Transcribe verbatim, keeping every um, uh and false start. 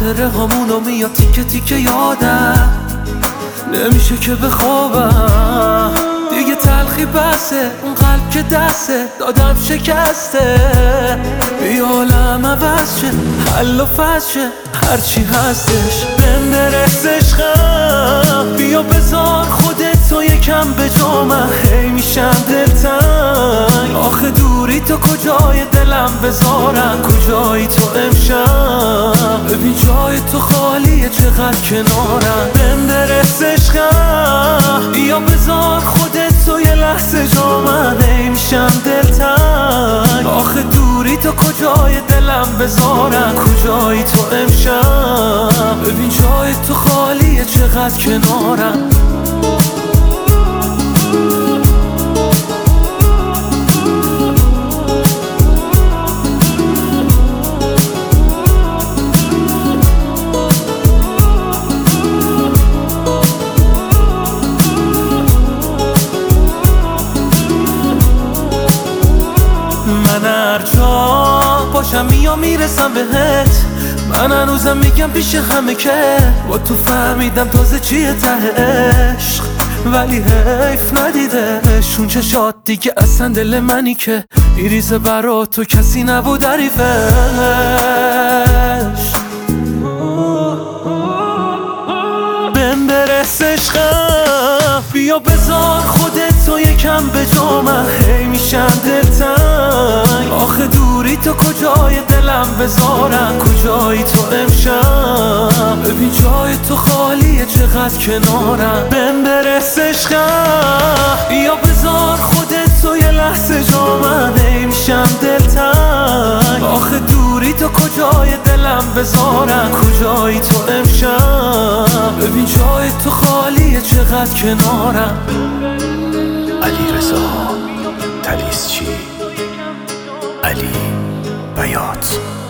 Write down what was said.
خاطره هامونو میاد تیکه تیکه یادم، نمیشه که بخوابم دیگه. تلخی بسه اون قلب که دسته دادم شکسته. بیا عالم عوض شه، حل و فصل شه، هرچی هستش بهم برس عشقم. بیا بذار خودتو یکم به جا، من هی میشم دلتنگ. آخه دوری تو کجای دلم بذارم، کجایی تو امشب؟ ببین جای تو خالیه چقدر کنارم. بهم برس عشقم، بیا بذار خودتو یه لحظه جا، من هی میشم دلتنگ. آخه دوری تو کجای دلم بذارم، کجایی تو امشب؟ ببین جای تو خالیه چقدر کنارم. من هرجا باشم میام میرسم بهت، من هنوزم میگم پیش همه که با تو فهمیدم تازه چیه ته عشق. ولی حیف ندیدش اون چشات دیگه اصلا دل منی که میریزه برا تو، کسی نبود حریفش. بهم برس عشقم، بیا بذار خودتو یکم به جا، من هی میشم دلتنگ. آخه دوری تو کجای دلم بذارم، کجایی تو امشب؟ ببین جای تو خالیه چقدر کنارم. بهم برس عشقم، بیا بذار خودتو یه لحظه جا، من هی میشم دلتنگ. آخه دوری تو کجای دلم بذارم، کجایی تو امشب؟ ببین جای تو خالیه چقدر کنارم. علیرضا طلیسچی، علی بیات.